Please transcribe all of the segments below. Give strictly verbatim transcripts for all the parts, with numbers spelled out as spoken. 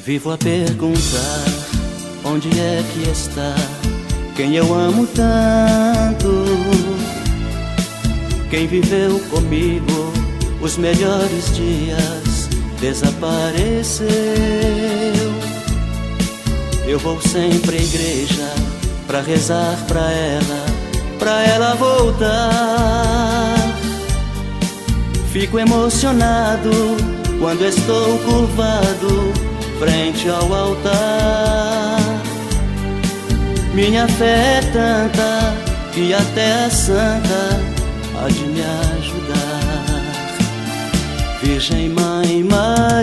Vivo a perguntar onde é que está quem eu amo tanto, quem viveu comigo os melhores dias desapareceu. Eu vou sempre à igreja pra rezar pra ela, pra ela voltar. Fico emocionado quando estou curvado frente ao altar. Minha fé é tanta que até a santa há de me ajudar. Virgem Mãe Maria,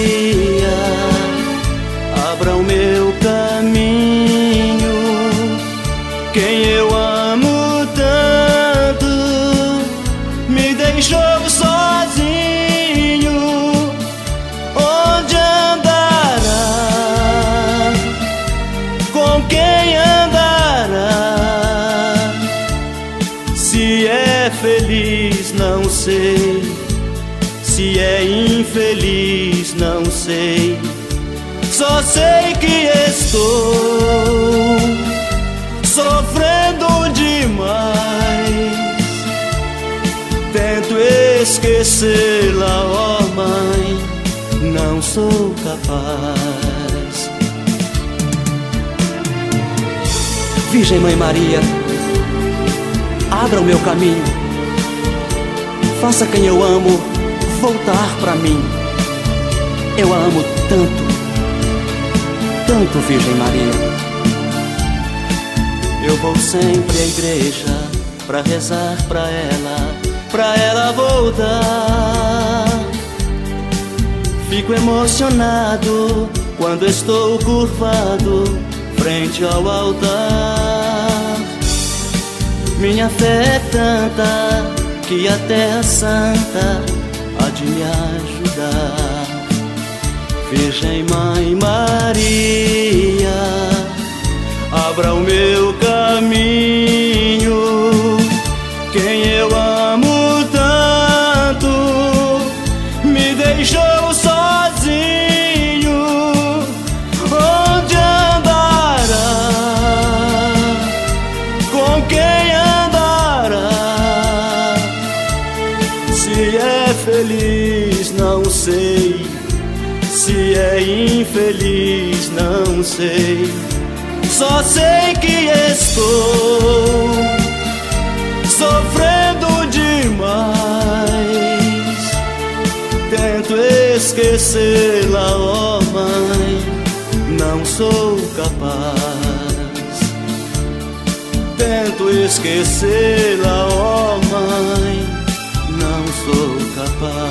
abra o meu caminho. Quem eu amo tanto me deixou sozinho. Onde andará? Com quem andará? Se é feliz, não sei. Se é infeliz, não sei. Só sei que estou sofrendo demais. Tento esquecê-la, ó mãe, não sou capaz. Virgem Mãe Maria, abra o meu caminho. Faça quem eu amo voltar pra mim. Eu a amo tanto, tanto, Virgem Maria. Eu vou sempre à igreja pra rezar pra ela, pra ela voltar. Fico emocionado quando estou curvado frente ao altar. Minha fé é tanta que até a santa há de me ajudar. Virgem Mãe Maria, abra o meu caminho. Quem eu amo tanto me deixou sozinho. Onde andará? Com quem andará? Se é feliz, não sei. Se é infeliz, não sei. Só sei que estou sofrendo demais. Tento esquecê-la, ó mãe, não sou capaz. Tento esquecê-la, ó mãe, não sou capaz.